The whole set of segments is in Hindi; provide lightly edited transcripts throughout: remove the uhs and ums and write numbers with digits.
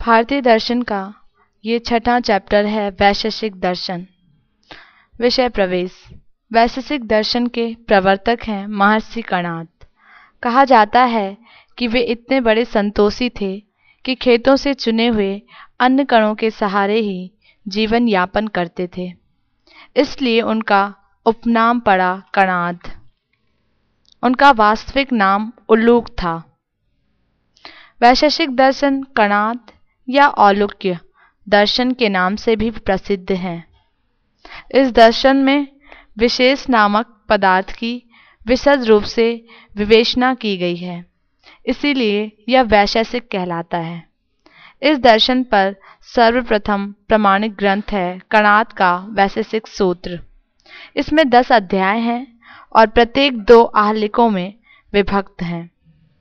भारतीय दर्शन का ये छठा चैप्टर है वैशेषिक दर्शन। विषय प्रवेश। वैशेषिक दर्शन के प्रवर्तक हैं महर्षि कणाद। कहा जाता है कि वे इतने बड़े संतोषी थे कि खेतों से चुने हुए अन्न कणों के सहारे ही जीवन यापन करते थे, इसलिए उनका उपनाम पड़ा कणाद। उनका वास्तविक नाम उल्लूक था। वैशेषिक दर्शन कणाद या औलुक्य दर्शन के नाम से भी प्रसिद्ध है। इस दर्शन में विशेष नामक पदार्थ की विशद रूप से विवेचना की गई है, इसीलिए यह वैशेषिक कहलाता है। इस दर्शन पर सर्वप्रथम प्रमाणिक ग्रंथ है कणाद का वैशेषिक सूत्र। इसमें 10 अध्याय हैं और प्रत्येक 2 आहलिकों में विभक्त हैं।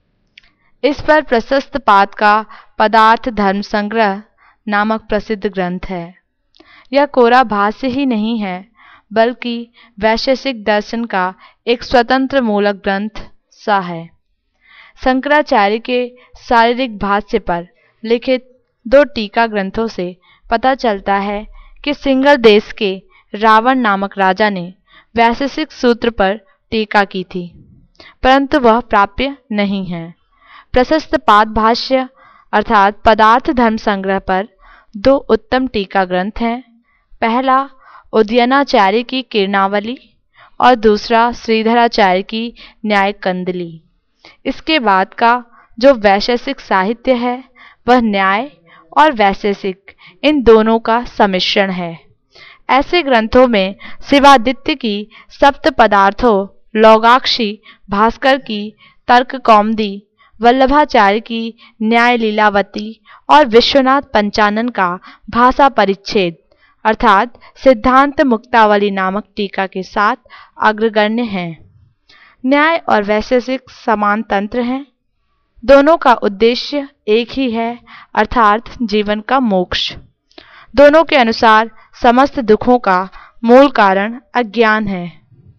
इस पर प्रशस्त पाद का पदार्थ धर्म संग्रह नामक प्रसिद्ध ग्रंथ है। यह कोरा भाष्य ही नहीं है, बल्कि वैशेषिक दर्शन का एक स्वतंत्र मूलक ग्रंथ सा है। शंकराचार्य के शारीरिक भाष्य पर लिखित 2 टीका ग्रंथों से पता चलता है कि सिंगल देश के रावण नामक राजा ने वैशेषिक सूत्र पर टीका की थी, परंतु वह प्राप्य नहीं है। प्रशस्त पाद भाष्य अर्थात पदार्थ धर्म संग्रह पर 2 उत्तम टीका ग्रंथ हैं। पहला उदयनाचार्य की किरणावली और दूसरा श्रीधराचार्य की न्याय कंदली। इसके बाद का जो वैशेषिक साहित्य है वह न्याय और वैशेषिक इन दोनों का सम्मिश्रण है। ऐसे ग्रंथों में शिवादित्य की सप्त पदार्थों, लौगाक्षी भास्कर की तर्क कौमुदी, वल्लभाचार्य की न्याय लीलावती और विश्वनाथ पंचानन का भाषा परिच्छेद अर्थात सिद्धांत मुक्तावली नामक टीका के साथ अग्रगण्य हैं। न्याय और वैशेषिक समान तंत्र हैं। दोनों का उद्देश्य एक ही है, अर्थात जीवन का मोक्ष। दोनों के अनुसार समस्त दुखों का मूल कारण अज्ञान है।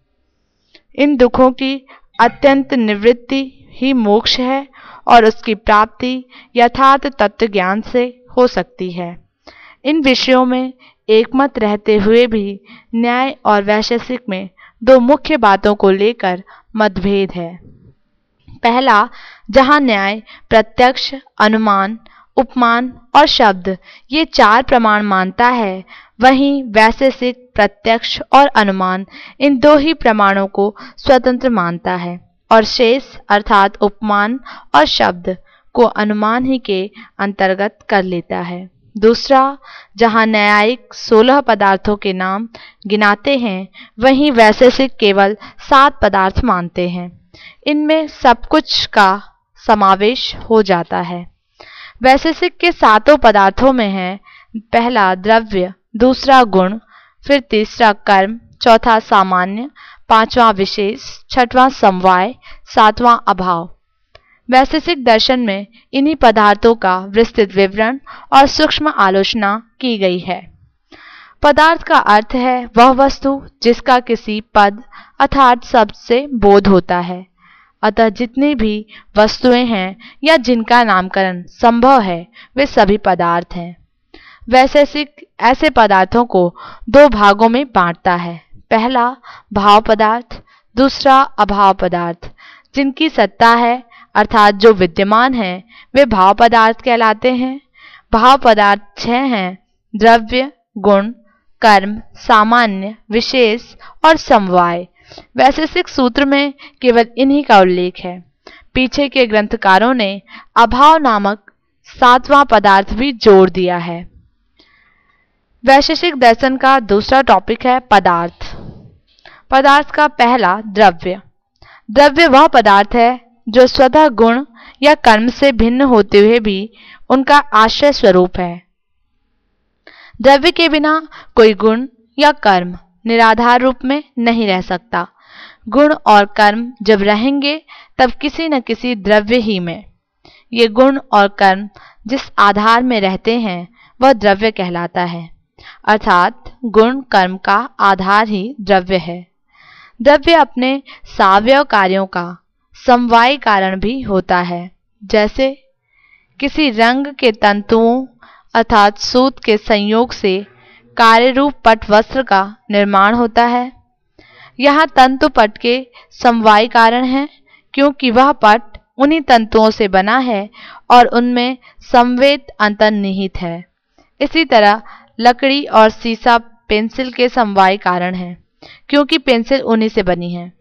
इन दुखों की अत्यंत निवृत्ति ही मोक्ष है और उसकी प्राप्ति यथार्थ तत्व ज्ञान से हो सकती है। इन विषयों में एकमत रहते हुए भी न्याय और वैशेषिक में 2 मुख्य बातों को लेकर मतभेद है। पहला, जहाँ न्याय प्रत्यक्ष, अनुमान, उपमान और शब्द ये 4 प्रमाण मानता है, वहीं वैशेषिक प्रत्यक्ष और अनुमान इन 2 ही प्रमाणों को स्वतंत्र मानता है और शेष अर्थात उपमान और शब्द को अनुमान ही के अंतर्गत कर लेता है। दूसरा, जहाँ न्यायिक 16 पदार्थों के नाम गिनाते हैं, वहीं वैशेषिक केवल 7 पदार्थ मानते हैं। इनमें सब कुछ का समावेश हो जाता है। वैशेषिक के 7 पदार्थों में है पहला द्रव्य, दूसरा गुण, फिर तीसरा कर्म, चौथा सामान्य, 5वां विशेष, 6वां समवाय, 7वां अभाव। वैशेषिक दर्शन में इन्हीं पदार्थों का विस्तृत विवरण और सूक्ष्म आलोचना की गई है। पदार्थ का अर्थ है वह वस्तु जिसका किसी पद अर्थात शब्द से बोध होता है। अतः जितनी भी वस्तुएं हैं या जिनका नामकरण संभव है वे सभी पदार्थ हैं। वैशेषिक ऐसे पदार्थों को 2 भागों में बांटता है। पहला भाव पदार्थ, दूसरा अभाव पदार्थ। जिनकी सत्ता है अर्थात जो विद्यमान है वे भाव पदार्थ कहलाते हैं। भाव पदार्थ 6 हैं: द्रव्य, गुण, कर्म, सामान्य, विशेष और समवाय। वैशेषिक सूत्र में केवल इन्हीं का उल्लेख है। पीछे के ग्रंथकारों ने अभाव नामक 7वां पदार्थ भी जोड़ दिया है। वैशेषिक दर्शन का दूसरा टॉपिक है पदार्थ। पदार्थ का पहला द्रव्य। द्रव्य वह पदार्थ है जो स्वतः गुण या कर्म से भिन्न होते हुए भी उनका आश्रय स्वरूप है। द्रव्य के बिना कोई गुण या कर्म निराधार रूप में नहीं रह सकता। गुण और कर्म जब रहेंगे तब किसी न किसी द्रव्य ही में। ये गुण और कर्म जिस आधार में रहते हैं वह द्रव्य कहलाता है, अर्थात गुण कर्म का आधार ही द्रव्य है। द्रव्य अपने सावयव कार्यों का समवायी कारण भी होता है। जैसे किसी रंग के तंतुओं अर्थात सूत के संयोग से कार्य रूप पट वस्त्र का निर्माण होता है। यहाँ तंतु पट के समवायी कारण है, क्योंकि वह पट उन्हीं तंतुओं से बना है और उनमें समवेत अंतर्निहित है। इसी तरह लकड़ी और सीसा पेंसिल के समवायी कारण है, क्योंकि पेंसिल उन्हीं से बनी है।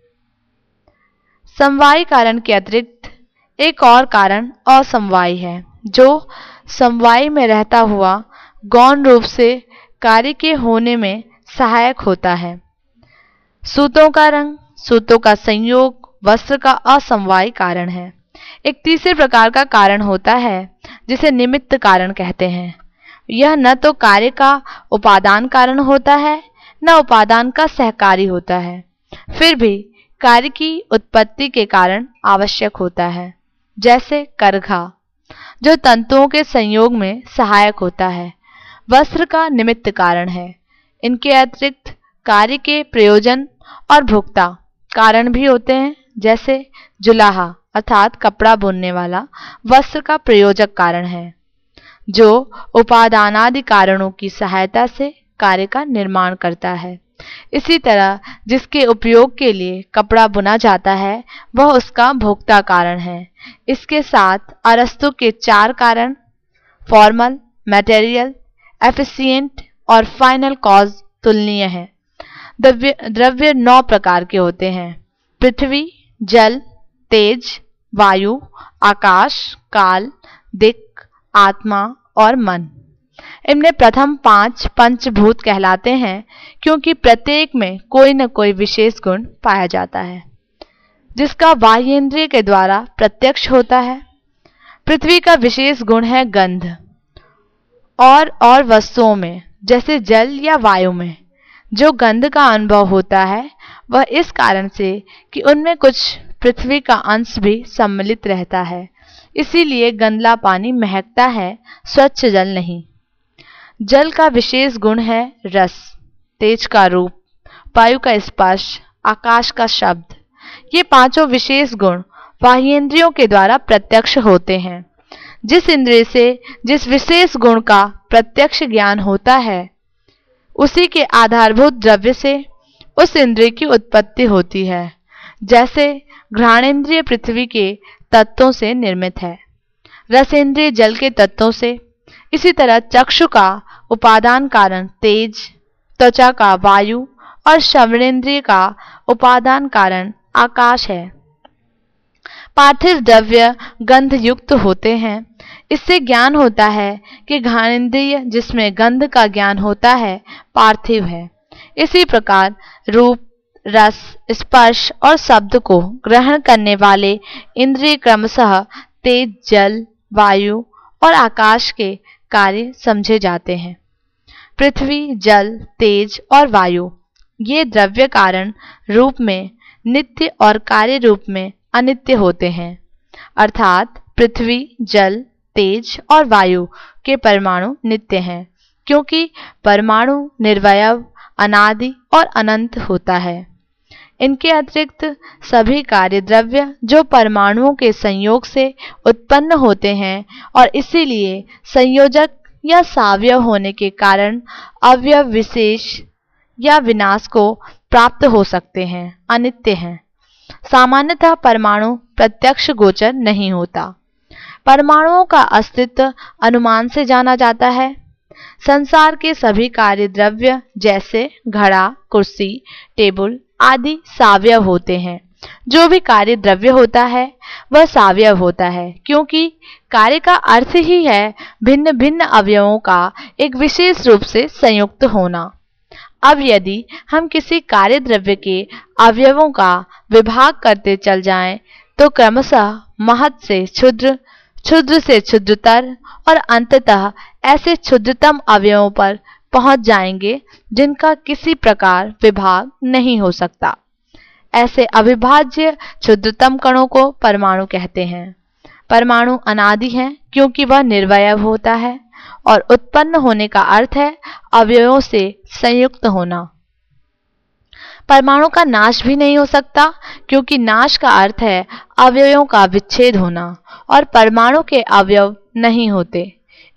समवायी कारण के अतिरिक्त एक और कारण असमवायी है, जो समवायी में रहता हुआ गौण रूप से कार्य के होने में सहायक होता है। सूतों का रंग, सूतों का संयोग वस्त्र का असमवायी कारण है। एक तीसरे प्रकार का कारण होता है जिसे निमित्त कारण कहते हैं। यह न तो कार्य का उपादान कारण होता है, न उपादान का सहकारी होता है, फिर भी कार्य की उत्पत्ति के कारण आवश्यक होता है। जैसे करघा, जो तंतुओं के संयोग में सहायक होता है, वस्त्र का निमित्त कारण है। इनके अतिरिक्त कार्य के प्रयोजन और भोक्ता कारण भी होते हैं। जैसे जुलाहा अर्थात कपड़ा बुनने वाला वस्त्र का प्रयोजक कारण है, जो उपादानादि कारणों की सहायता से कार्य का निर्माण करता है। इसी तरह जिसके उपयोग के लिए कपड़ा बुना जाता है, वह उसका भोक्ता कारण है। इसके साथ अरस्तु के 4 कारण फॉर्मल, मटेरियल, एफिशिएंट और फाइनल कॉज तुलनीय है। द्रव्य 9 प्रकार के होते हैं: पृथ्वी, जल, तेज, वायु, आकाश, काल, दिक्, आत्मा और मन। इनमें प्रथम 5 पंचभूत कहलाते हैं, क्योंकि प्रत्येक में कोई न कोई विशेष गुण पाया जाता है, जिसका बाह्येंद्रिय के द्वारा प्रत्यक्ष होता है। पृथ्वी का विशेष गुण है गंध, और वस्तुओं में जैसे जल या वायु में जो गंध का अनुभव होता है, वह इस कारण से कि उनमें कुछ पृथ्वी का अंश भी सम्मिलित रहता है। इसीलिए गंदला पानी महकता है, स्वच्छ जल नहीं। जल का विशेष गुण है रस, तेज का रूप, वायु का स्पर्श, आकाश का शब्द। ये पांचों विशेष गुण बाह्येंद्रियों के द्वारा प्रत्यक्ष होते हैं। जिस इंद्रिय से जिस विशेष गुण का प्रत्यक्ष ज्ञान होता है, उसी के आधारभूत द्रव्य से उस इंद्रिय की उत्पत्ति होती है। जैसे घ्राणेन्द्रिय पृथ्वी के तत्वों से निर्मित है, रसेंद्रिय जल के तत्वों से। इसी तरह चक्षु का उपादान कारण तेज, त्वचा का वायु और श्रवणेन्द्रिय का उपादान कारण आकाश है। पार्थिव द्रव्य गंध युक्त होते हैं। इससे ज्ञान होता है कि घ्राणेन्द्रिय जिसमें गंध का ज्ञान होता है, पार्थिव है। इसी प्रकार रूप, रस, स्पर्श और शब्द को ग्रहण करने वाले इंद्रिय क्रमशः तेज, जल, वायु और आकाश के कार्य समझे जाते हैं। पृथ्वी, जल, तेज और वायु ये द्रव्य कारण रूप में नित्य और कार्य रूप में अनित्य होते हैं। अर्थात पृथ्वी, जल, तेज और वायु के परमाणु नित्य हैं, क्योंकि परमाणु निर्वयव, अनादि और अनंत होता है। इनके अतिरिक्त सभी कार्य द्रव्य जो परमाणुओं के संयोग से उत्पन्न होते हैं और इसीलिए संयोजक या सावयव होने के कारण अवयव विशेष या विनाश को प्राप्त हो सकते हैं, अनित्य हैं। सामान्यतः परमाणु प्रत्यक्ष गोचर नहीं होता। परमाणुओं का अस्तित्व अनुमान से जाना जाता है। संसार के सभी कार्य द्रव्य जैसे घड़ा, कुर्सी, टेबल आदि सावयव होते हैं। जो भी कार्य द्रव्य होता है वह सावयव होता है, क्योंकि कार्य का अर्थ ही है भिन्न भिन्न अवयवों का एक विशेष रूप से संयुक्त होना। अब यदि हम किसी कार्य द्रव्य के अवयवों का विभाग करते चल जाएं, तो क्रमशः महत् से क्षुद्र, क्षुद्र से क्षुद्रतर और अंततः ऐसे क्षुद्रतम अवयवों पर पहुंच जाएंगे जिनका किसी प्रकार विभाग नहीं हो सकता। ऐसे अविभाज्य क्षुद्रतम कणों को परमाणु कहते हैं। परमाणु अनादि है, क्योंकि वह निर्वयव होता है और उत्पन्न होने का अर्थ है अवयवों से संयुक्त होना। परमाणु का नाश भी नहीं हो सकता, क्योंकि नाश का अर्थ है अवयवों का विच्छेद होना और परमाणु के अवयव नहीं होते।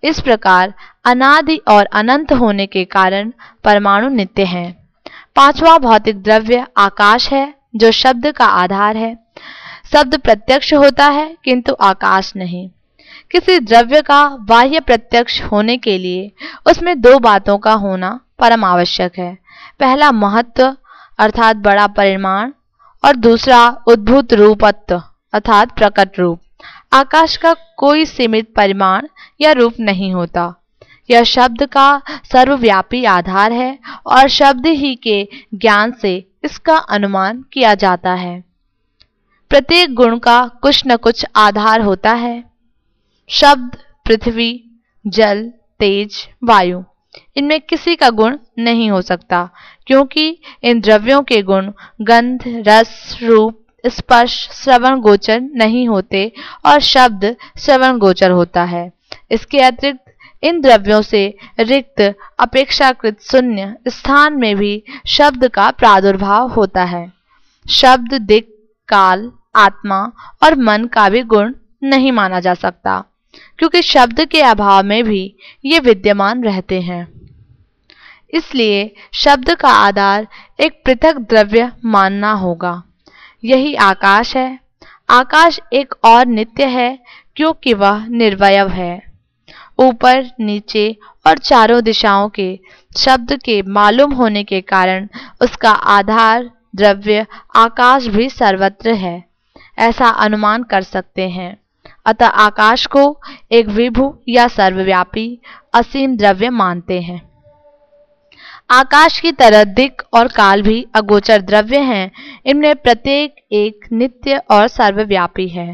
इस प्रकार अनादि और अनंत होने के कारण परमाणु नित्य हैं। पांचवा भौतिक द्रव्य आकाश है, जो शब्द का आधार है। शब्द प्रत्यक्ष होता है किंतु आकाश नहीं। किसी द्रव्य का बाह्य प्रत्यक्ष होने के लिए उसमें दो बातों का होना परम आवश्यक है। पहला महत्व अर्थात बड़ा परिमाण, और दूसरा उद्भूत रूपत्व अर्थात प्रकट रूप। आकाश का कोई सीमित परिमाण या रूप नहीं होता। यह शब्द का सर्वव्यापी आधार है और शब्द ही के ज्ञान से इसका अनुमान किया जाता है। प्रत्येक गुण का कुछ न कुछ आधार होता है। शब्द, पृथ्वी, जल, तेज, वायु, इनमें किसी का गुण नहीं हो सकता, क्योंकि इन द्रव्यों के गुण गंध, रस, रूप, स्पर्श, श्रवण गोचर नहीं होते और शब्द श्रवण गोचर होता है। इसके अतिरिक्त इन द्रव्यों से रिक्त अपेक्षाकृत शून्य स्थान में भी शब्द का प्रादुर्भाव होता है। शब्द दिक्, काल, आत्मा और मन का भी गुण नहीं माना जा सकता, क्योंकि शब्द के अभाव में भी ये विद्यमान रहते हैं। इसलिए शब्द का आधार एक पृथक द्रव्य मानना होगा। यही आकाश है। आकाश एक और नित्य है, क्योंकि वह निर्वयव है। ऊपर, नीचे और चारों दिशाओं के शब्द के मालूम होने के कारण उसका आधार द्रव्य आकाश भी सर्वत्र है, ऐसा अनुमान कर सकते हैं। अतः आकाश को एक विभु या सर्वव्यापी असीम द्रव्य मानते हैं। आकाश की तरह दिक् और काल भी अगोचर द्रव्य हैं। इनमें प्रत्येक एक नित्य और सर्वव्यापी है।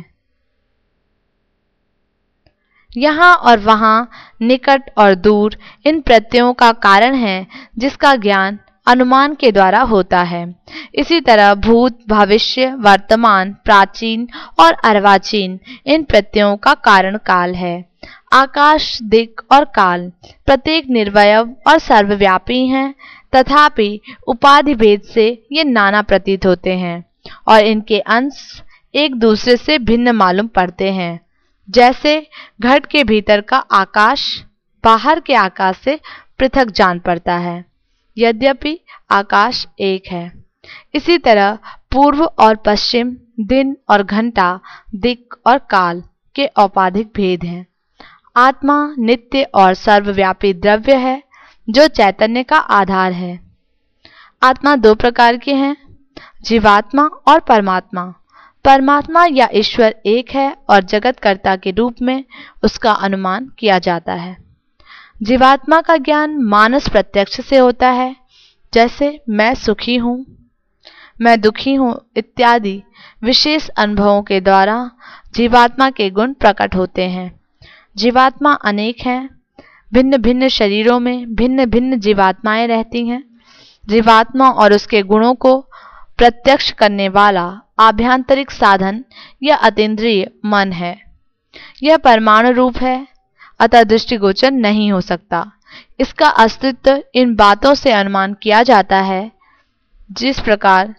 यहाँ और वहाँ, निकट और दूर इन प्रत्ययों का कारण है, जिसका ज्ञान अनुमान के द्वारा होता है। इसी तरह भूत, भविष्य, वर्तमान, प्राचीन और अर्वाचीन इन प्रत्ययों का कारण काल है। आकाश, दिक् और काल प्रत्येक निर्वयव और सर्वव्यापी हैं, तथापि उपाधि भेद से ये नाना प्रतीत होते हैं और इनके अंश एक दूसरे से भिन्न मालूम पड़ते हैं। जैसे घट के भीतर का आकाश बाहर के आकाश से पृथक जान पड़ता है, यद्यपि आकाश एक है। इसी तरह पूर्व और पश्चिम, दिन और घंटा, दिक् और काल के औपाधिक भेद हैं। आत्मा नित्य और सर्वव्यापी द्रव्य है, जो चैतन्य का आधार है। आत्मा दो प्रकार के हैं, जीवात्मा और परमात्मा। परमात्मा या ईश्वर एक है और जगतकर्ता के रूप में उसका अनुमान किया जाता है। जीवात्मा का ज्ञान मानस प्रत्यक्ष से होता है, जैसे मैं सुखी हूँ, मैं दुखी हूँ इत्यादि विशेष अनुभवों के द्वारा जीवात्मा के गुण प्रकट होते हैं। जीवात्मा अनेक हैं। भिन्न भिन्न शरीरों में भिन्न भिन्न जीवात्माएं रहती हैं। जीवात्मा और उसके गुणों को प्रत्यक्ष करने वाला आभ्यंतरिक साधन या अतीन्द्रिय मन है। यह परमाणु रूप है, अतः दृष्टिगोचर नहीं हो सकता। इसका अस्तित्व इन बातों से अनुमान किया जाता है, जिस प्रकार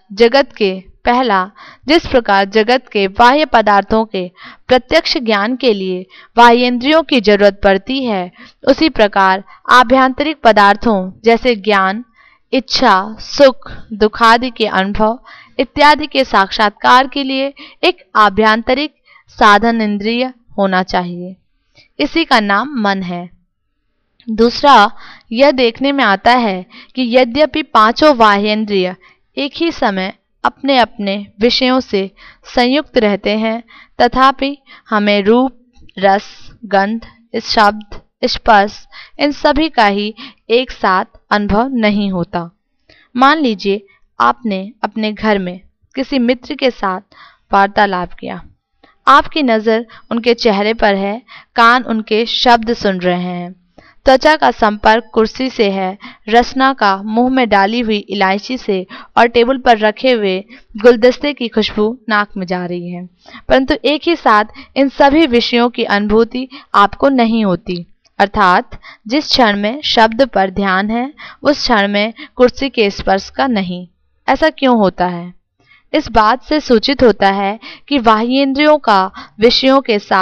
जगत के बाह्य पदार्थों के प्रत्यक्ष ज्ञान के लिए बाह्येंद्रियों की जरूरत पड़ती है, उसी प्रकार आभ्यंतरिक पदार्थों जैसे ज्ञान, इच्छा, सुख, दुखादि के अनुभव इत्यादि के साक्षात्कार के लिए एक आभ्यंतरिक साधन इंद्रिय होना चाहिए। इसी का नाम मन है। दूसरा, यह देखने में आता है कि यद्यपि पांचों बाह्येंद्रिय एक ही समय अपने अपने विषयों से संयुक्त रहते हैं, तथापि हमें रूप, रस, गंध, शब्द, स्पर्श इन सभी का ही एक साथ अनुभव नहीं होता। मान लीजिए आपने अपने घर में किसी मित्र के साथ वार्तालाप किया। आपकी नज़र उनके चेहरे पर है, कान उनके शब्द सुन रहे हैं, त्वचा का संपर्क कुर्सी से है, रसना का मुंह में डाली हुई इलायची से और टेबल पर रखे हुए गुलदस्ते की खुशबू नाक में जा रही है। परंतु एक ही साथ इन सभी विषयों की अनुभूति आपको नहीं होती। अर्थात जिस क्षण में शब्द पर ध्यान है, उस क्षण में कुर्सी के स्पर्श का नहीं। ऐसा क्यों होता है? इस बात से सूचित होता है कि बाह्येंद्रियों का विषयों के साथ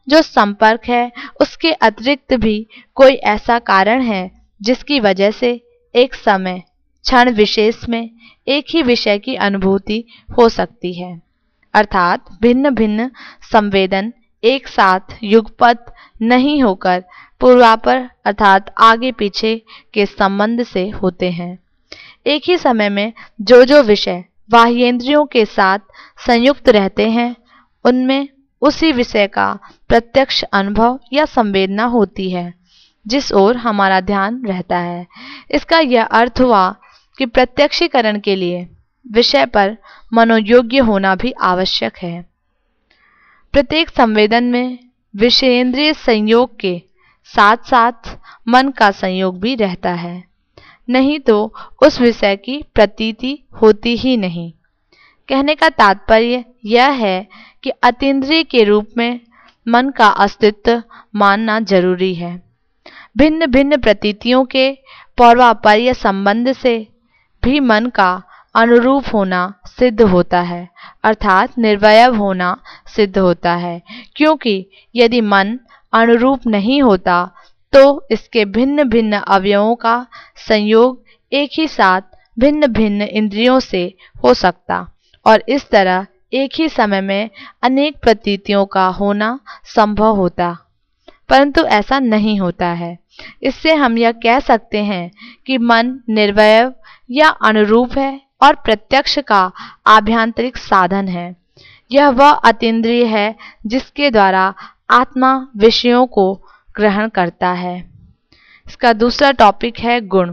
जो संपर्क है उसके अतिरिक्त भी कोई ऐसा कारण है जिसकी वजह से एक समय क्षण विशेष में एक ही विषय की अनुभूति हो सकती है। अर्थात भिन्न भिन्न संवेदन एक साथ युगपत नहीं होकर पूर्वापर अर्थात आगे पीछे के संबंध से होते हैं। एक ही समय में जो विषय बाह्येंद्रियों के साथ संयुक्त रहते हैं उनमें उसी विषय का प्रत्यक्ष अनुभव या संवेदना होती है जिस ओर हमारा ध्यान रहता है। इसका यह अर्थ हुआ कि प्रत्यक्षीकरण के लिए विषय पर मनोयोग्य होना भी आवश्यक है। प्रत्येक संवेदन में विषयेंद्रिय संयोग के साथ साथ मन का संयोग भी रहता है, नहीं तो उस विषय की प्रतीति होती ही नहीं। कहने का तात्पर्य यह है कि अतीन्द्रिय के रूप में मन का अस्तित्व मानना जरूरी है। भिन्न भिन्न प्रतीतियों के पौर्वापर्य संबंध से भी मन का अनुरूप होना सिद्ध होता है, अर्थात निर्वयव होना सिद्ध होता है, क्योंकि यदि मन अनुरूप नहीं होता तो इसके भिन्न भिन्न अवयवों का संयोग एक ही साथ भिन्न भिन्न इंद्रियों से हो सकता और इस तरह एक ही समय में अनेक प्रतीतियों का होना संभव होता, परंतु ऐसा नहीं होता है। इससे हम यह कह सकते हैं कि मन निर्वयव या अनुरूप है और प्रत्यक्ष का आभ्यंतरिक साधन है। यह वह अतीन्द्रिय है जिसके द्वारा आत्मा विषयों को ग्रहण करता है। इसका दूसरा टॉपिक है गुण।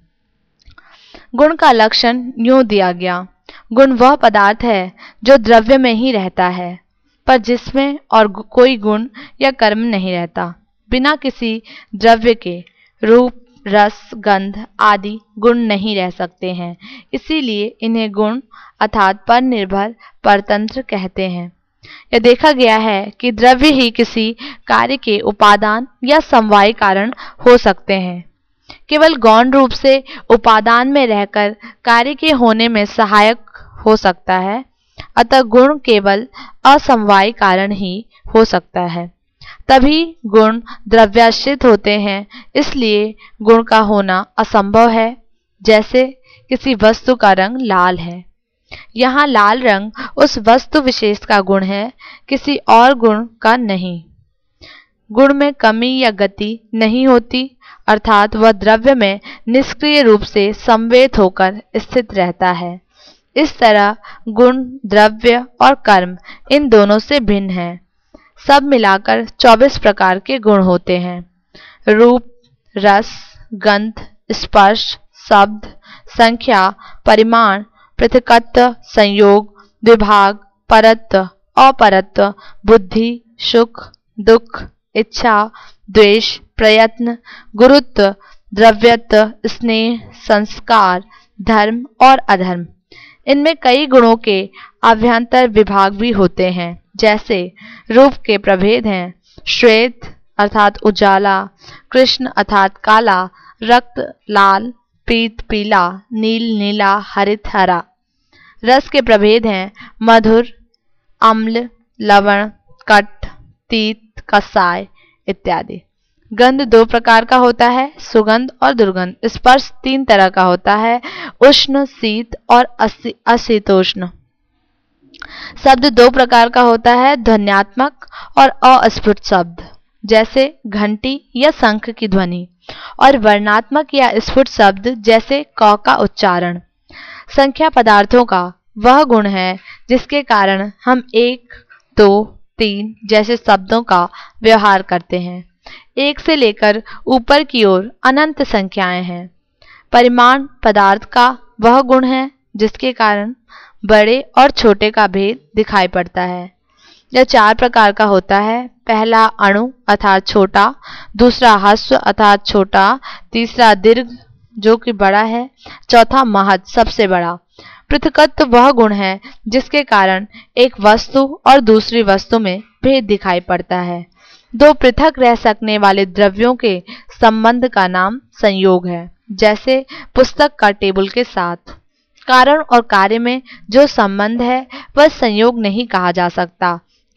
गुण का लक्षण यूं दिया गया, गुण वह पदार्थ है जो द्रव्य में ही रहता है पर जिसमें और कोई गुण या कर्म नहीं रहता। बिना किसी द्रव्य के रूप रस गंध आदि गुण नहीं रह सकते हैं, इसीलिए इन्हें गुण अर्थात पर निर्भर परतंत्र कहते हैं। यह देखा गया है कि द्रव्य ही किसी कार्य के उपादान या समवाय कारण हो सकते हैं। केवल गौण रूप से उपादान में रहकर कार्य के होने में सहायक हो सकता है, अतः गुण केवल असमवाय कारण ही हो सकता है। तभी गुण द्रव्याश्रित होते हैं, इसलिए गुण का होना असंभव है। जैसे किसी वस्तु का रंग लाल है, यहाँ लाल रंग उस वस्तु विशेष का गुण है, किसी और गुण का नहीं। गुण में कमी या गति नहीं होती, अर्थात वह द्रव्य में निष्क्रिय रूप से संवेद होकर स्थित रहता है। इस तरह गुण द्रव्य और कर्म इन दोनों से भिन्न है। सब मिलाकर 24 प्रकार के गुण होते हैं। रूप रस गंध स्पर्श शब्द संख्या परिमाण पृथकत्व संयोग विभाग परत्व अपरत्व बुद्धि सुख दुख इच्छा द्वेष प्रयत्न गुरुत्व द्रव्यत्व स्नेह संस्कार धर्म और अधर्म। इनमें कई गुणों के अभ्यंतर विभाग भी होते हैं। जैसे रूप के प्रभेद हैं श्वेत अर्थात उजाला, कृष्ण अर्थात काला, रक्त लाल, पीत पीला, नील नीला, हरित हरा। रस के प्रभेद हैं मधुर, अम्ल, लवण, कट, तीत, कसाय इत्यादि। गंध 2 प्रकार का होता है, सुगंध और दुर्गंध। स्पर्श 3 तरह का होता है, उष्ण शीत और अशीतोष्ण। शब्द 2 प्रकार का होता है, ध्वन्यात्मक और अस्फुट शब्द जैसे घंटी या शंख की ध्वनि, और वर्णात्मक या स्फुट शब्द जैसे क का उच्चारण। संख्या पदार्थों का वह गुण है जिसके कारण हम 1, 2, 3 जैसे शब्दों का व्यवहार करते हैं। 1 से लेकर ऊपर की ओर अनंत संख्याएं हैं। परिमाण पदार्थ का वह गुण है जिसके कारण बड़े और छोटे का भेद दिखाई पड़ता है। यह 4 प्रकार का होता है। पहला अणु अर्थात छोटा, दूसरा ह्रस्व अर्थात छोटा, तीसरा दीर्घ जो कि बड़ा है, चौथा महत् सबसे बड़ा। पृथकत्व वह गुण है जिसके कारण एक वस्तु और दूसरी वस्तु में भेद दिखाई पड़ता है। 2 पृथक रह सकने वाले द्रव्यों के संबंध का नाम संयोग है, जैसे पुस्तक का टेबल के साथ। कारण और कार्य में जो संबंध है वह संयोग नहीं कहा जा सकता,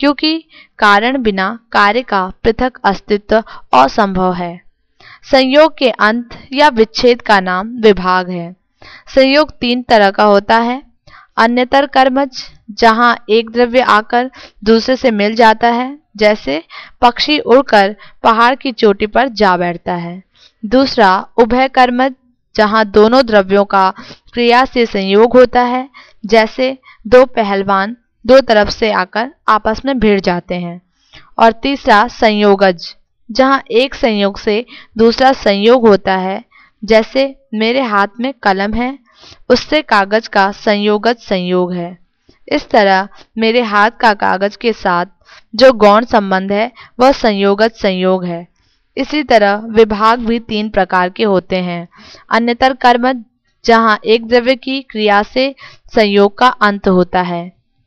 क्योंकि कारण बिना कार्य का पृथक अस्तित्व असंभव है। संयोग के अंत या विच्छेद का नाम विभाग है। संयोग 3 तरह का होता है। अन्यतर कर्मज, जहाँ एक द्रव्य आकर दूसरे से मिल जाता है, जैसे पक्षी उड़कर पहाड़ की चोटी पर जा बैठता है। दूसरा उभय कर्मज, जहाँ दोनों द्रव्यों का क्रिया से संयोग होता है, जैसे 2 पहलवान 2 तरफ से आकर आपस में भिड़ जाते हैं। और तीसरा संयोगज, जहाँ एक संयोग से दूसरा संयोग होता है, जैसे मेरे हाथ में कलम है, उससे कागज का संयोगज संयोग है। इस तरह मेरे हाथ का कागज के साथ जो गौण संबंध है वह संयोगज संयोग है। इसी तरह विभाग भी 3 प्रकार के होते हैं। अन्यतर कर्म, जहाँ एक द्रव्य की क्रिया से संयोग का अंत होता है,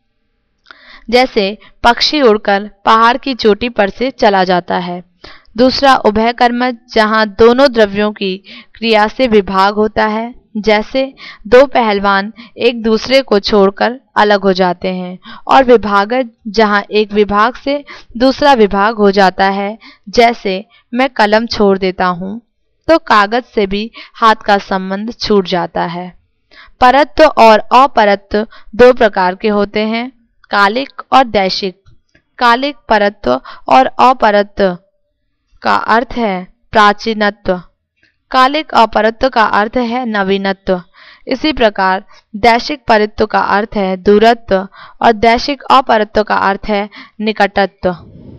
जैसे पक्षी उड़कर पहाड़ की चोटी पर से चला जाता है। दूसरा उभय कर्म, जहाँ दोनों द्रव्यों की क्रिया से विभाग होता है, जैसे 2 पहलवान एक दूसरे को छोड़कर अलग हो जाते हैं। और विभागज, जहाँ एक विभाग से दूसरा विभाग हो जाता है, जैसे मैं कलम छोड़ देता हूँ तो कागज से भी हाथ का संबंध छूट जाता है। परत्व और अपरत्व 2 प्रकार के होते हैं, कालिक और दैशिक। कालिक परत्व और अपरत्व का अर्थ है प्राचीनत्व। कालिक अपरत्व का अर्थ है नवीनत्व। इसी प्रकार दैशिक परित्व का अर्थ है दूरत्व और दैशिक अपरत्व का अर्थ है निकटत्व।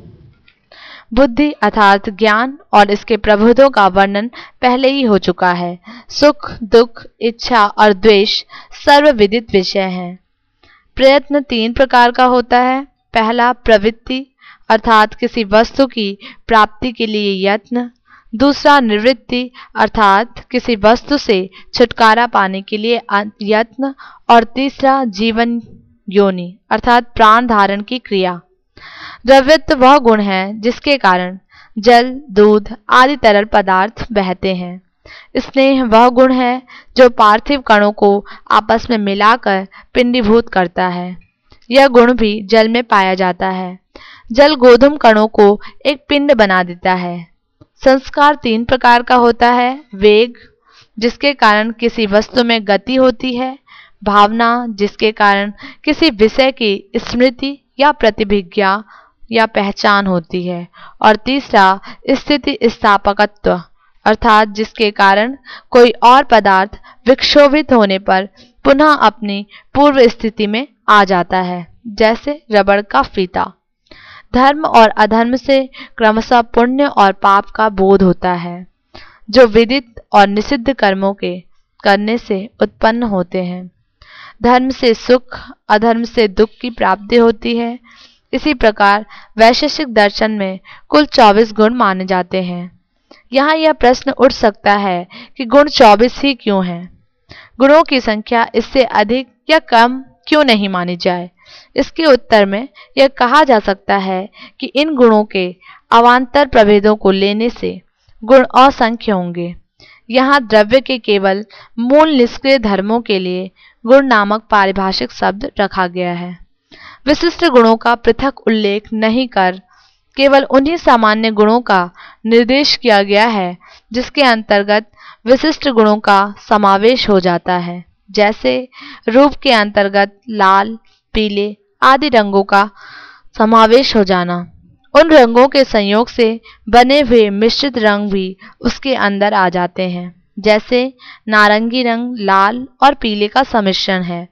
बुद्धि अर्थात ज्ञान और इसके प्रभेदों का वर्णन पहले ही हो चुका है। सुख, दुख, इच्छा और द्वेष सर्वविदित विषय हैं। प्रयत्न 3 प्रकार का होता है। पहला प्रवृत्ति अर्थात किसी वस्तु की प्राप्ति के लिए यत्न। दूसरा निवृत्ति अर्थात किसी वस्तु से छुटकारा पाने के लिए यत्न। और तीसरा जीवन योनि अर्थात प्राण धारण की क्रिया। द्रव्यत्व वह गुण है जिसके कारण जल, दूध आदि तरल पदार्थ बहते हैं। स्नेह वह गुण है जो पार्थिव कणों को आपस में मिलाकर पिंडीभूत करता है। यह गुण भी जल में पाया जाता है। जल गोधूम कणों को एक पिंड बना देता है। संस्कार 3 प्रकार का होता है। वेग, जिसके कारण किसी वस्तु में गति होती है। भावना, जिसके कारण किसी विषय की स्मृति या प्रतिभिज्ञा या पहचान होती है। और तीसरा स्थिति स्थापकत्व अर्थात जिसके कारण कोई और पदार्थ विक्षोभित होने पर पुनः अपनी पूर्व स्थिति में आ जाता है, जैसे रबड़ का फीता। धर्म और अधर्म से क्रमशः पुण्य और पाप का बोध होता है, जो विदित और निषिद्ध कर्मों के करने से उत्पन्न होते हैं। धर्म से सुख, अधर्म से दुख की प्राप्ति होती है। इसी प्रकार वैशेषिक दर्शन में कुल 24 गुण माने जाते हैं। यहाँ यह प्रश्न उठ सकता है कि गुण 24 ही क्यों हैं? गुणों की संख्या इससे अधिक या कम क्यों नहीं मानी जाए? इसके उत्तर में यह कहा जा सकता है कि इन गुणों के अवान्तर प्रभेदों को लेने से गुण असंख्य होंगे। यहाँ द्रव्य के केवल मूल निष्क्रिय धर्मों के लिए गुण नामक पारिभाषिक शब्द रखा गया है। विशिष्ट गुणों का पृथक उल्लेख नहीं कर केवल उन्हीं सामान्य गुणों का निर्देश किया गया है जिसके अंतर्गत विशिष्ट गुणों का समावेश हो जाता है, जैसे रूप के अंतर्गत लाल, पीले आदि रंगों का समावेश हो जाना। उन रंगों के संयोग से बने हुए मिश्रित रंग भी उसके अंदर आ जाते हैं, जैसे नारंगी रंग लाल और पीले का सम्मिश्रण है।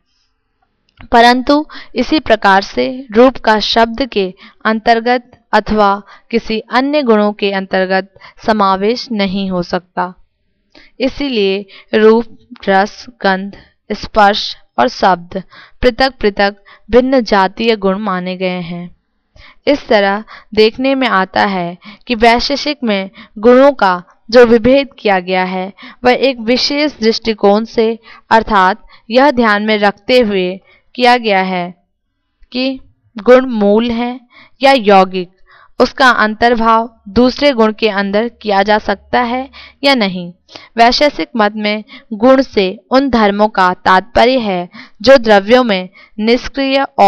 परंतु इसी प्रकार से रूप का शब्द के अंतर्गत अथवा किसी अन्य गुणों के अंतर्गत समावेश नहीं हो सकता। इसीलिए रूप, रस, गंध, स्पर्श और शब्द पृथक पृथक भिन्न जातीय गुण माने गए हैं। इस तरह देखने में आता है कि वैशेषिक में गुणों का जो विभेद किया गया है वह एक विशेष दृष्टिकोण से अर्थात यह ध्यान में रखते हुए किया गया है कि गुण मूल है या यौगिक, उसका अंतर्भाव दूसरे गुण के अंदर किया जा सकता है या नहीं। वैशेषिक मत में गुण से उन धर्मों का तात्पर्य है जो द्रव्यों में निष्क्रिय और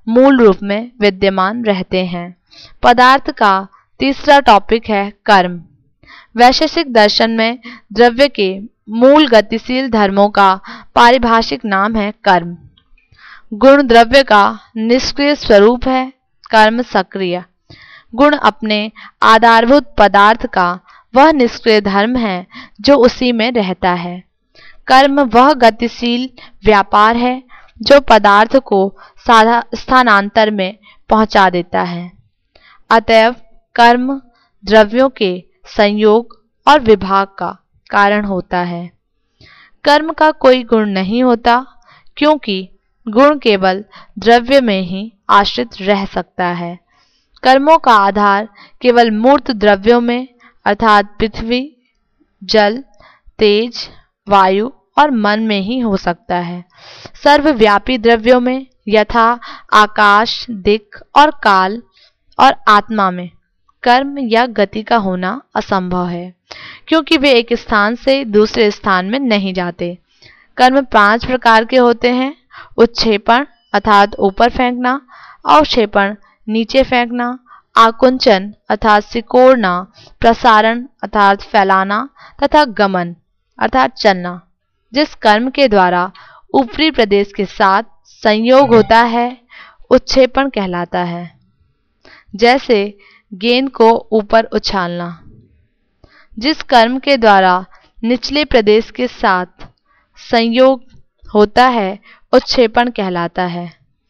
मूल रूप में विद्यमान रहते हैं। पदार्थ का तीसरा टॉपिक है कर्म। वैशेषिक दर्शन में द्रव्य के मूल गतिशील धर्मों का पारिभाषिक नाम है कर्म। गुण द्रव्य का निष्क्रिय स्वरूप है, कर्म सक्रिय। गुण अपने आधारभूत पदार्थ का वह निष्क्रिय धर्म है जो उसी में रहता है। कर्म वह गतिशील व्यापार है जो पदार्थ को स्थानांतर में पहुंचा देता है। अतएव कर्म द्रव्यों के संयोग और विभाग का कारण होता है। कर्म का कोई गुण नहीं होता, क्योंकि गुण केवल द्रव्य में ही आश्रित रह सकता है। कर्मों का आधार केवल मूर्त द्रव्यों में अर्थात पृथ्वी, जल, तेज, वायु और मन में ही हो सकता है। सर्वव्यापी द्रव्यों में यथा आकाश, दिक् और काल और आत्मा में कर्म या गति का होना असंभव है, क्योंकि वे एक स्थान से दूसरे स्थान में नहीं जाते। कर्म 5 प्रकार के होते हैं: उत्क्षेपण अर्थात ऊपर फेंकना, अवक्षेपण नीचे फेंकना, आकुंचन अर्थात सिकोड़ना, प्रसारण अर्थात फैलाना तथा गमन अर्थात चलना। जिस कर्म के द्वारा ऊपरी प्रदेश के साथ संयोग होता है उत्क्षेपण कहलाता है। जैसे गेंद को ऊपर उछालना। जिस कर्म के द्वारा निचले प्रदेश के साथ संयोग होता है उत्क्षेपण कहलाता है।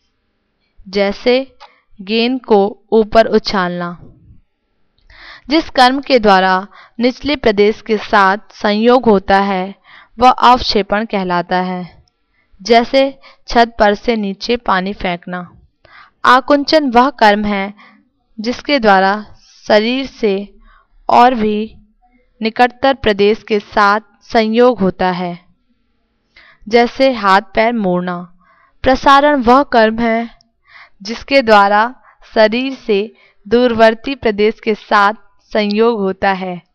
जैसे गेंद को ऊपर उछालना। जिस कर्म के द्वारा निचले प्रदेश के साथ संयोग होता है वह अवक्षेपण कहलाता है। जैसे छत पर से नीचे पानी फेंकना। आकुंचन वह कर्म है जिसके द्वारा शरीर से और भी निकटतर प्रदेश के साथ संयोग होता है, जैसे हाथ पैर मोड़ना। प्रसारण वह कर्म है जिसके द्वारा शरीर से दूरवर्ती प्रदेश के साथ संयोग होता है,